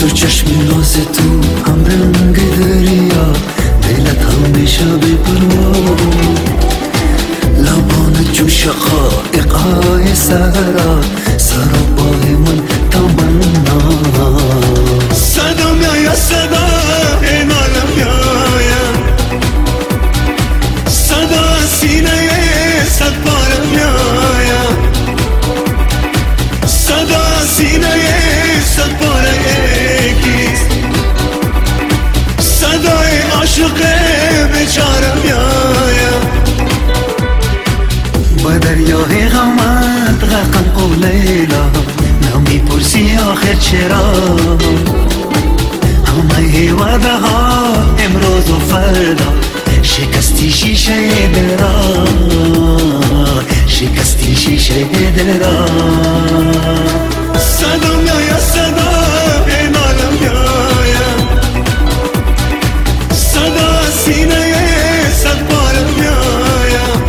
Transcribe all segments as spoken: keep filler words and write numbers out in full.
تو چشم ناز تو هم رنگ دریا، دلت همیشه بی پروا، لبان جوش قایقای سهرا، سراپای من تمنا. صدا میاید صدا این عالم میاید، صدا سینه صد پاره میاید، صدا سینه صد پاره کیست، صدای عاشق بیچاره میاید. با دریای غمت غرقم او لیلا، نمی پرسی آخر چرا، همه وعده ها امروز و فردا، شکستی شیشه دل را، شکستی شیشه دل را. صدا میاید صدا این عالم میاید، صدا سینه صد پاره میاید.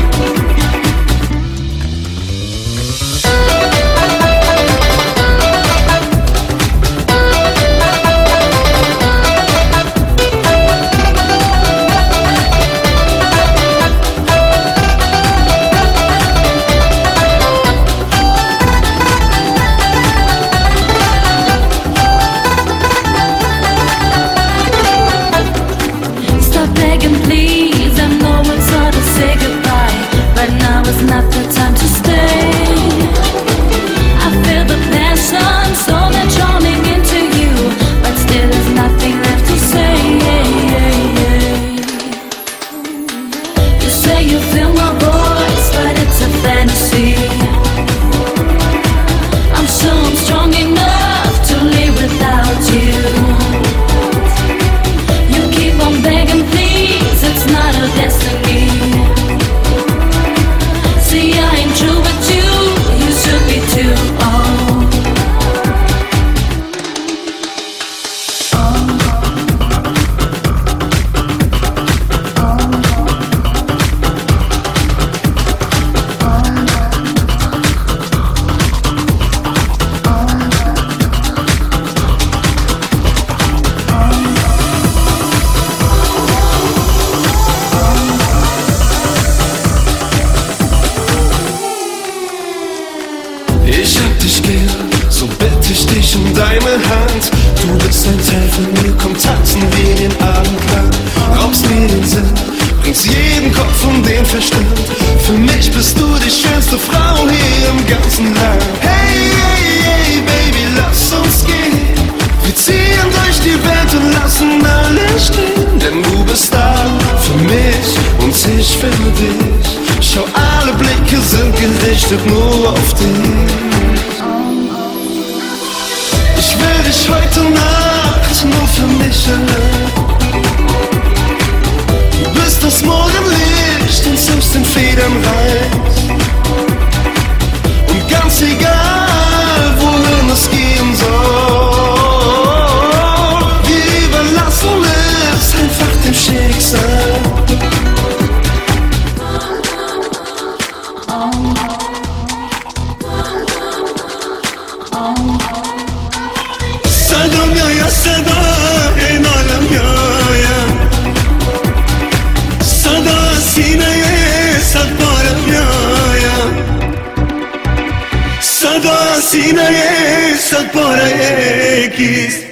Not the time to stay. I feel the passion, so they're charming into you, but still there's nothing left to say. You say you feel my voice, but it's a fantasy. I'm sure I'm strong enough to live without you. You keep on begging, please, it's not a destiny. See, I ain't true with you, you should be too. Oh, ich hab dich gern, so bitte ich dich um deine Hand. Du bist ein Teil von mir, komm tanzen wir den Abend lang. Raubst mir den Sinn, bringst jeden Kopf um den Verstand. Für mich bist du die schönste Frau hier im ganzen Land. Hey, hey, hey, Baby, lass uns gehen. Wir ziehen durch die Welt und lassen alles stehen. Denn du bist da für mich und ich für dich. Schau, alle Blicke sind gerichtet nur auf dich. Ich will dich heute Nacht nur für mich allein. Du bist das Morgenlicht und selbst den Federn reißt. Und ganz egal, wohin es gehen soll, wir überlassen es einfach dem Schicksal. صدا میاید صدا این عالم میاید، صدا سینه صد پاره میاید، صدا سینه صد پاره کیست.